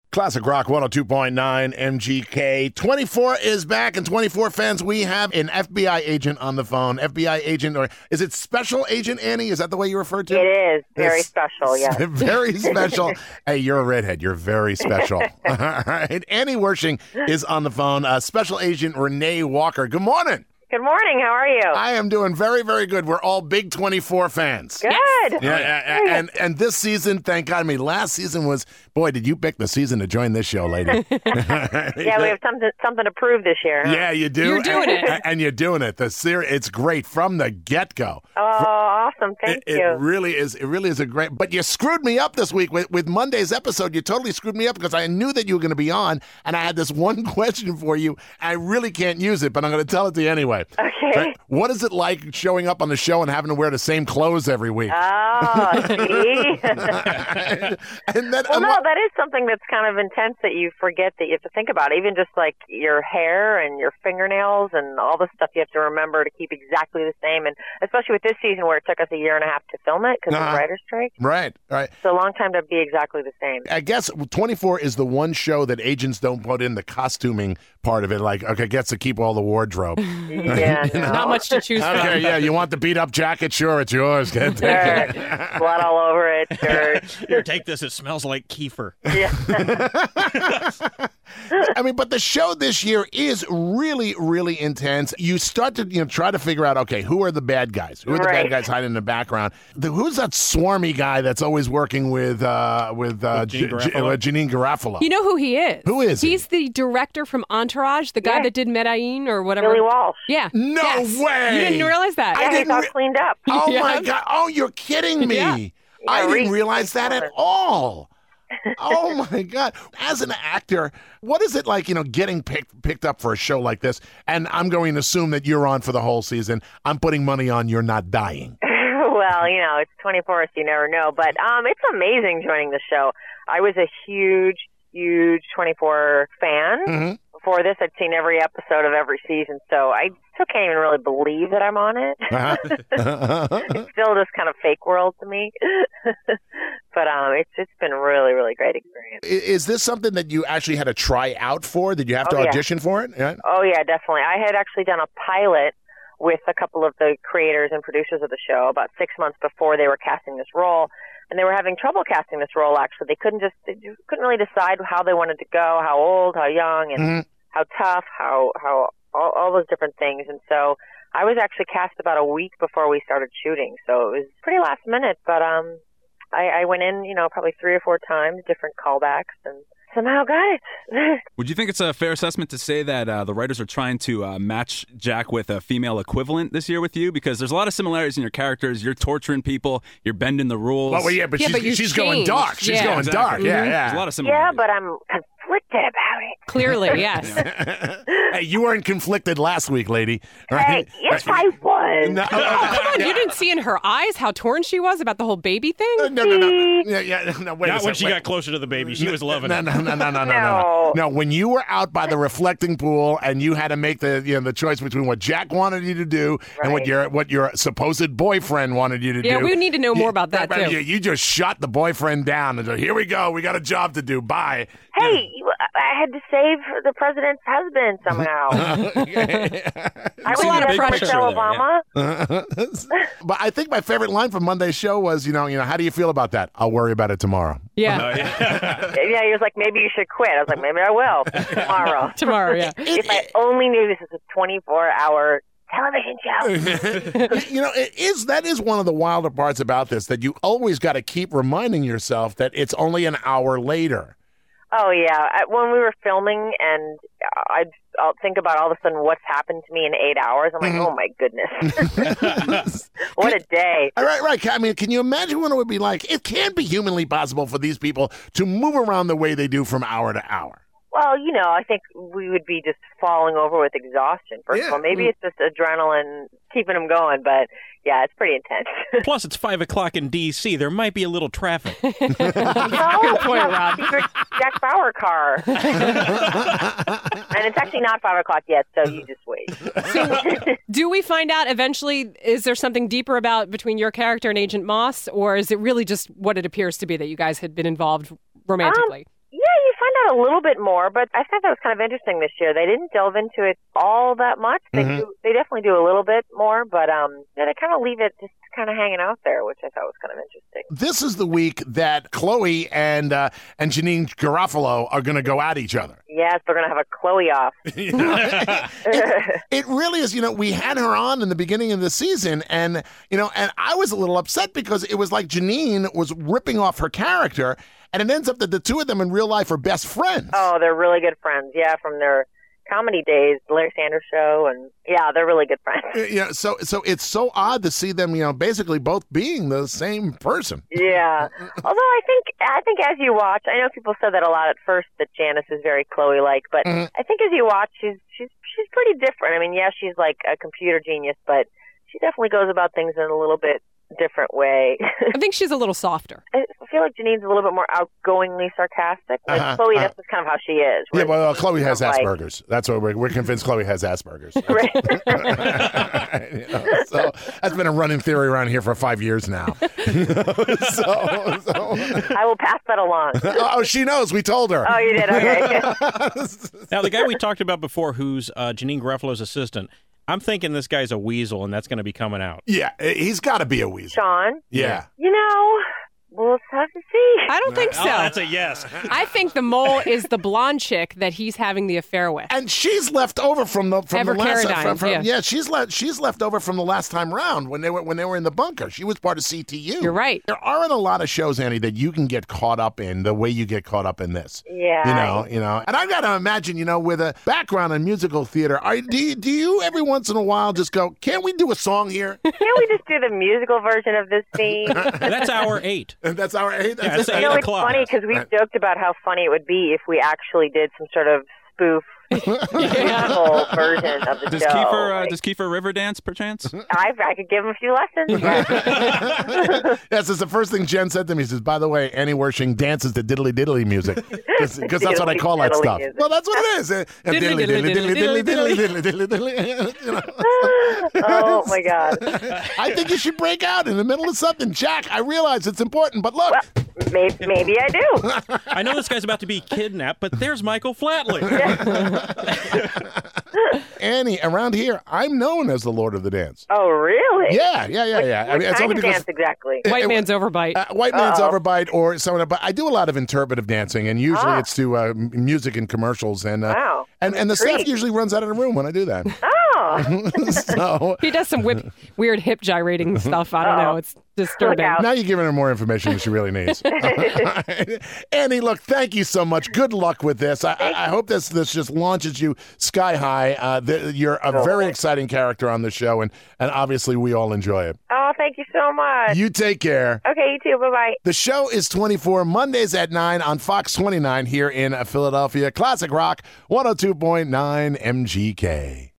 Classic Rock 102.9 MGK. 24 is back, and 24 fans, we have an FBI agent on the phone. FBI agent, or is it Special Agent Annie? Is that the way you refer to it? It is. Very special, yes. Very special. Hey, you're a redhead. You're very special. All right. Annie Wersching is on the phone. Special Agent Renee Walker. Good morning. Good morning. How are you? I am doing very, very good. We're all big 24 fans. Good. Yeah, and this season, thank God. I mean, last season was, boy, did you pick the season to join this show, lady. Yeah, we have something to prove this year. Huh? Yeah, you do. You're doing it. And you're doing it. It's great from the get-go. Oh, awesome. Thank you. It really is a great, but you screwed me up this week with Monday's episode. You totally screwed me up because I knew that you were going to be on, and I had this one question for you. I really can't use it, but I'm going to tell it to you anyway. Okay. Right? What is it like showing up on the show and having to wear the same clothes every week? Oh, see? And then, well, no, that is something that's kind of intense that you forget that you have to think about. Even just like your hair and your fingernails and all the stuff you have to remember to keep exactly the same. And especially with this season where it took us a year and a half to film it because of the writer's strike. Right. It's a long time to be exactly the same. I guess 24 is the one show that agents don't put in the costuming part of it. Like, okay, gets to keep all the wardrobe. Yeah. No. Not much to choose from. Okay, yeah, you want the beat-up jacket? Sure, it's yours. Sure. Blood all over it. Sure. Here, take this. It smells like kefir. Yeah. I mean, but the show this year is really, really intense. You start to try to figure out, okay, who are the bad guys? Who are the bad guys hiding in the background? Who's that swarmy guy that's always working with Janine Garofalo? You know who he is? Who is he? He's the director from Entourage, the guy that did Medellin or whatever. Billy Walsh. Yeah. No way. You didn't realize that? Yeah, he's all cleaned up. Oh, Yeah. my God. Oh, you're kidding me. Yeah. I didn't Reese. realize that at all. Oh, my God. As an actor, what is it like, getting picked up for a show like this? And I'm going to assume that you're on for the whole season. I'm putting money on you're not dying. Well, it's 24, so you never know. But it's amazing joining the show. I was a huge 24 fan. Mm-hmm. Before this, I'd seen every episode of every season, so I still can't even really believe that I'm on it. It's still just kind of fake world to me. But it's been a really, really great experience. Is this something that you actually had to try out for? Did you have to audition for it? Yeah. Oh, yeah, definitely. I had actually done a pilot with a couple of the creators and producers of the show about 6 months before they were casting this role. And they were having trouble casting this role, actually. They couldn't really decide how they wanted to go, how old, how young, and how tough, how all those different things. And so I was actually cast about a week before we started shooting. So it was pretty last minute, but I went in, probably 3 or 4 times, different callbacks, and somehow got it. Would you think it's a fair assessment to say that the writers are trying to match Jack with a female equivalent this year with you? Because there's a lot of similarities in your characters. You're torturing people. You're bending the rules. Well, yeah, but she's going dark. She's Yeah. going Exactly. dark. Yeah, yeah. There's a lot of similarities. Yeah, but I'm conflicted about it. Clearly, yes. Hey, you weren't conflicted last week, lady. Hey, yes, I was. No, Come on, you didn't see in her eyes how torn she was about the whole baby thing? no. Yeah, no, wait a Not when second, she wait. got closer to the baby. She was loving it. No. No, when you were out by the reflecting pool and you had to make the choice between what Jack wanted you to do and what your supposed boyfriend wanted you to do. Yeah, we need to know more about that, too. You just shot the boyfriend down and said, "Here we go. We got a job to do. Bye." Hey, I had to save the president's husband somehow. I was a lot of just pressure Michelle there, Obama. But I think my favorite line from Monday's show was, how do you feel about that? I'll worry about it tomorrow. Yeah. Yeah, he was like, maybe you should quit. I was like, maybe I will tomorrow. Tomorrow, yeah. If I only knew this is a 24-hour television show. That is one of the wilder parts about this, that you always got to keep reminding yourself that it's only an hour later. Oh, yeah. When we were filming and I'll think about all of a sudden what's happened to me in 8 hours. I'm like, oh, my goodness. What a day. Right. I mean, can you imagine what it would be like? It can't be humanly possible for these people to move around the way they do from hour to hour. Well, I think we would be just falling over with exhaustion. First of all, maybe it's just adrenaline keeping them going, but yeah, it's pretty intense. Plus, it's 5 o'clock in D.C. There might be a little traffic. Good point, Rob. Secret Jack Bauer car. And it's actually not 5 o'clock yet, so you just wait. Do we find out eventually, is there something deeper about between your character and Agent Moss, or is it really just what it appears to be that you guys had been involved romantically? Yeah, you find out a little bit more, but I thought that was kind of interesting this year. They didn't delve into it all that much. They definitely do a little bit more, but they kind of leave it just kind of hanging out there, which I thought was kind of interesting. This is the week that Chloe and Janine Garofalo are going to go at each other. Yes, they're going to have a Chloe off. You know, it really is. You know, we had her on in the beginning of the season, and and I was a little upset because it was like Janine was ripping off her character, and it ends up that the two of them in real life are best friends. Oh, they're really good friends. Yeah, from their comedy days, the Larry Sanders Show, and yeah, they're really good friends. Yeah, so it's so odd to see them, basically both being the same person. Yeah, although I think as you watch, I know people said that a lot at first that Janice is very Chloe-like, but I think as you watch, she's pretty different. I mean, yeah, she's like a computer genius, but she definitely goes about things in a little bit different way. I think she's a little softer. I feel like Janine's a little bit more outgoingly sarcastic. Like Chloe, that's just kind of how she is. Yeah, well, Chloe has Asperger's. That's what we're convinced Chloe has Asperger's. Right. So that's been a running theory around here for 5 years now. So I will pass that along. Oh, she knows. We told her. Oh, you did? Okay. Now, the guy we talked about before, who's Janine Garofalo's assistant, I'm thinking this guy's a weasel, and that's going to be coming out. Yeah, he's got to be a weasel. Sean? Yeah. We'll have to see. I don't think so. Oh, that's a yes. I think the mole is the blonde chick that he's having the affair with. And she's left over from the last Carradine, yeah, she's left over from the last time round when they were in the bunker. She was part of CTU. You're right. There aren't a lot of shows, Annie, that you can get caught up in the way you get caught up in this. Yeah. And I got to imagine, with a background in musical theater, do you every once in a while just go, can't we do a song here? Can't we just do the musical version of this theme? That's hour 8. And that's our 8. Yeah, it's 8 it's o'clock. funny because we've joked about how funny it would be if we actually did some sort of spoof musical version of the show. Does Kiefer River dance, perchance? I could give him a few lessons. Yes, it's the first thing Jen said to me. She says, by the way, Annie Wershing dances to diddly diddly music. Because that's what I call that stuff. Music. Well, that's what it is. Diddly diddly diddly diddly diddly diddly. Oh, my God. I think you should break out in the middle of something. Jack, I realize it's important, but look. Well, maybe I do. I know this guy's about to be kidnapped, but there's Michael Flatley. Annie, around here, I'm known as the Lord of the Dance. Oh, really? Yeah. What kind of dance exactly? White man's overbite. White man's overbite or someone. But I do a lot of interpretive dancing, and usually it's to music and commercials. And wow. And the staff usually runs out of the room when I do that. Oh. So He does some weird hip gyrating stuff. I don't know. It's disturbing. now you're giving her more information than she really needs. Annie, look, thank you so much. Good luck with this. I hope this just launches you sky high. You're a very exciting character on the show, and obviously we all enjoy it. Oh, thank you so much. You take care. Okay, you too. Bye-bye. The show is 24, Mondays at 9 on Fox 29 here in Philadelphia. Classic Rock 102.9 MGK.